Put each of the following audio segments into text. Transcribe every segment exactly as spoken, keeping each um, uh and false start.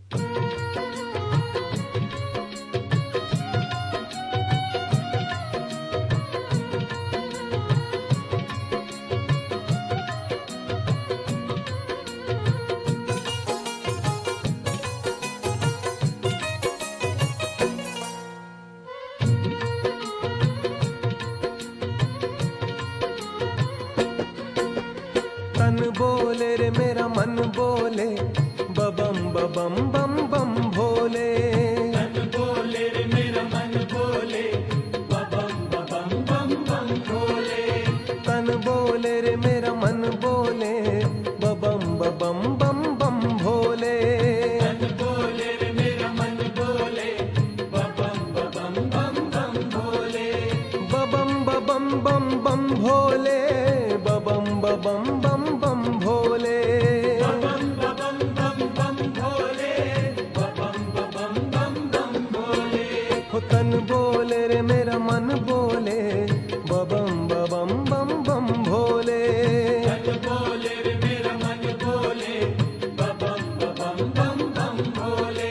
तन बोले रे मेरा मन बोले, बबम बबम बम बम भोले। तन बोले रे मेरा मन बोले, बबम बबम बम बम भोले। तन बोले रे मेरा मन बोले, बबम बबम बम बम भोले। तन बोले रे मेरा मन बोले, बबम बबम बम बम भोले। बबम बबम बम बम भोले, बबम बबम बम बम भोले। बबम बबम बम बम भोले, बबम बबम बम बम भोले। हो तन बोले रे मेरा मन बोले, बबम बबम बम बम भोले। तन बोले रे मेरा मन बोले, बबम बबम बम बम भोले।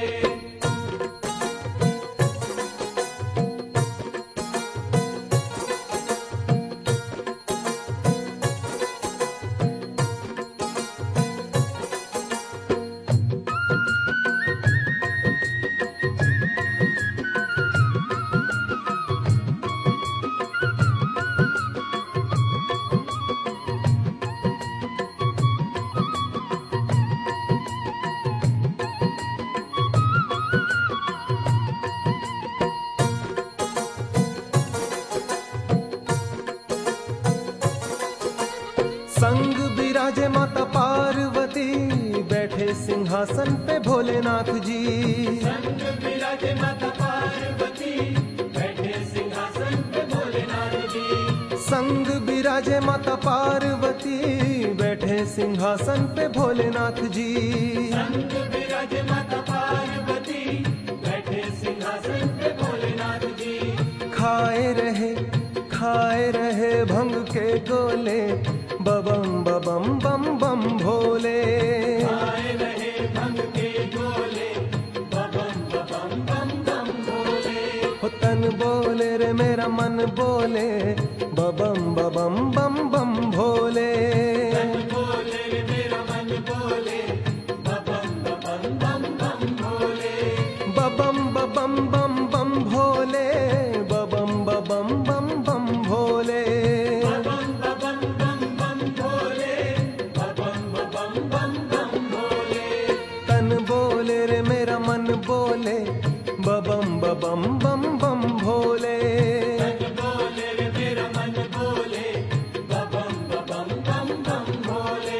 संग विराजे माता पार्वती, बैठे सिंहासन पे भोलेनाथ जी। संग विराजे माता पार्वती, बैठे सिंहासन पे भोलेनाथ जी। संग विराजे माता पार्वती, बैठे सिंहासन पे भोलेनाथ जी। संग विराजे माता पार्वती, बैठे सिंहासन पे भोलेनाथ जी। खाए रहे खाए रहे भंग के गोले, बबम बबम बम बम भोले। आए रहे भंग के गोले, बबम बबम बम बम भोले। हो तन बोले रे मेरा मन बोले, बबम बबम बम बम भोले। तन बोले रे मेरा मन बोले, बबम बबम बम बम भोले। बबम बबम बम बम भोले, बबम बबम बम बम भोले। बबम बबम बम बम भोले, बबम बबम बम बम भोले। तन बोले रे मेरा मन बोले, बबम बबम बम बम भोले। तन बोले रे मेरा मन बोले, बबम बबम बम बम भोले।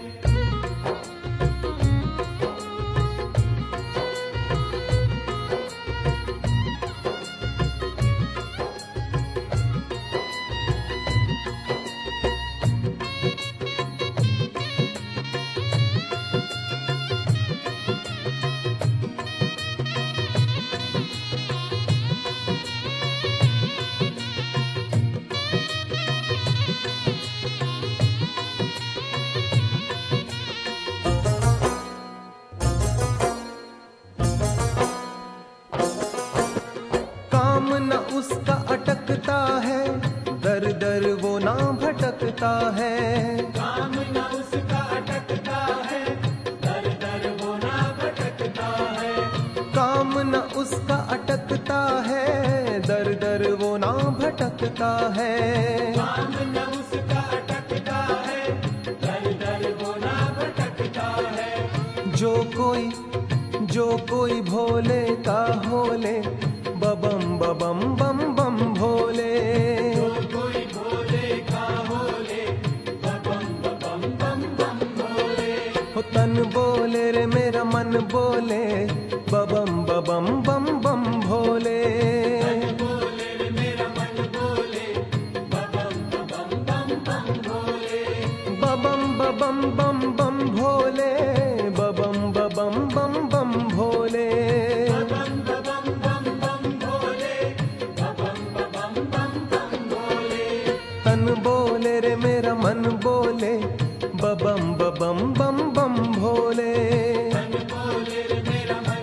काम न उसका अटकता है, दर दर वो ना भटकता है। काम न उसका अटकता है, दर दर वो ना भटकता है। काम न उसका अटकता है, दर दर वो ना भटकता है। काम न उसका अटकता है, दर दर वो ना भटकता है। जो कोई जो कोई भोले का होले, बबम बबम बम बम भोले। जो कोई भोले का होले, बबम बबम बम बम भोले। हो तन बोले रे मेरा मन बोले, बबम बबम बम बम भोले। तन बोले रे मेरा मन बोले, बबम बबम बम बम भोले। बबम बबम बम बम भोले, बबम बबम बम बम भोले। बबम बबम बम बम भोले, बबम बबम बम बम भोले। तन बोले रे मेरा मन बोले, बबम बबम बम बम भोले। तन बोले रे मेरा मन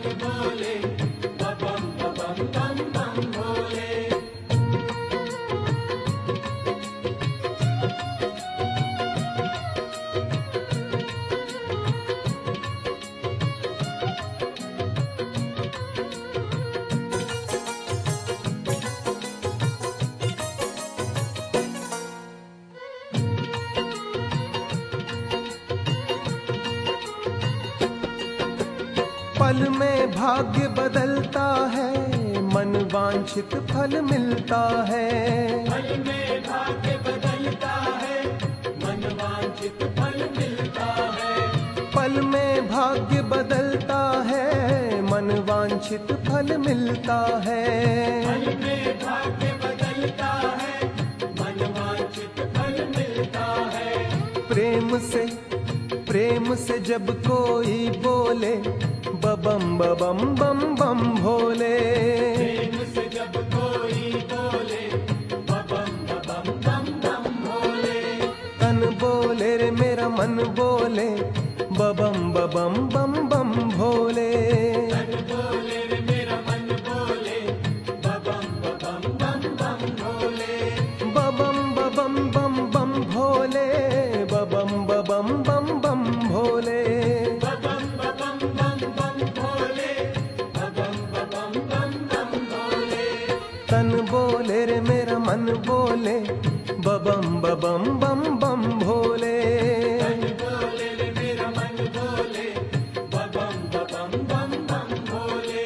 पल में भाग्य बदलता है, मन वांछित फल मिलता है। पल में भाग्य बदलता है, मन वांछित फल मिलता है। पल में भाग्य बदलता है, मन वांछित फल मिलता है। पल में भाग्य बदलता है, मन वांछित फल मिलता है। प्रेम से प्रेम से जब कोई बोले, बबम बबम बम बम भोले। प्रेम से जब कोई बोले, बबम बबम बम बम भोले। तन बोले रे मेरा मन बोले, बबम बबम बम बम भोले। तन बोले रे मेरा मन बोले, बबम बबम बम बम भोले। बबम बबम बम बम भोले, बबम बबम बम बम भोले। बबम बबम बम बम भोले, बबम बबम बम बम भोले। तन बोले रे मेरा मन बोले, बबम बबम बम बम भोले। तन बोले रे मेरा मन बोले, बबम बबम बम बम भोले।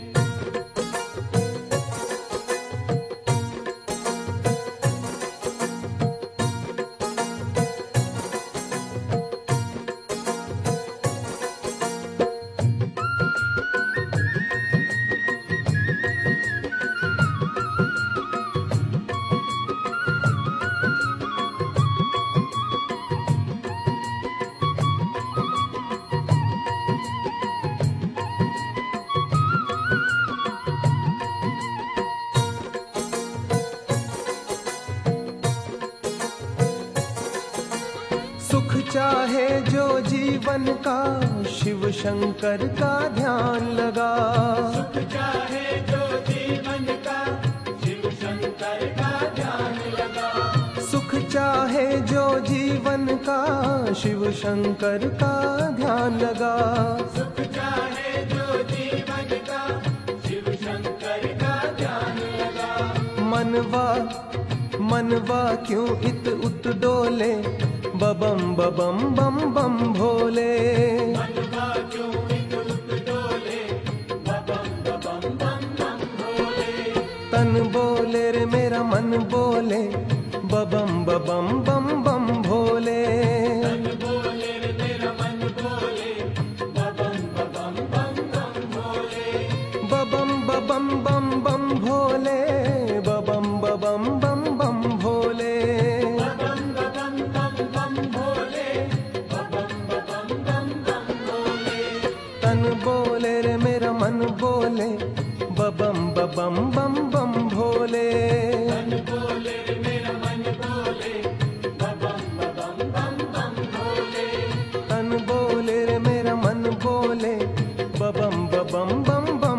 सुख चाहे जो जीवन का, शिव शंकर का ध्यान लगा। सुख चाहे जो जीवन का, शिव शंकर का ध्यान लगा। सुख चाहे जो जीवन का, शिव शंकर का ध्यान लगा। सुख चाहे जो जीवन का, शिव शंकर का ध्यान लगा। मनवा मनवा क्यों इत उत डोले, बबम बबम बम बम भोले। मनवा क्यों इत उत डोले, बबम बबम बम बम भोले। तन बोले रे मेरा मन बोले, बबम बबम बम बम भोले। तन बोले रे मेरा मन बोले, बबम बबम बम बम भोले। बबम बबम बम बम भोले, बबम बबम बम बम भोले। बबम बबम बम बम भोले, बबम बबम बम बम भोले। तन बोले रे मेरा मन बोले, बबम बबम बम बम भोले। तन बोले रे मेरा मन बोले, बबम बबम बम बम भोले। तन बोले रे मेरा मन बोले, बबम बबम बम बम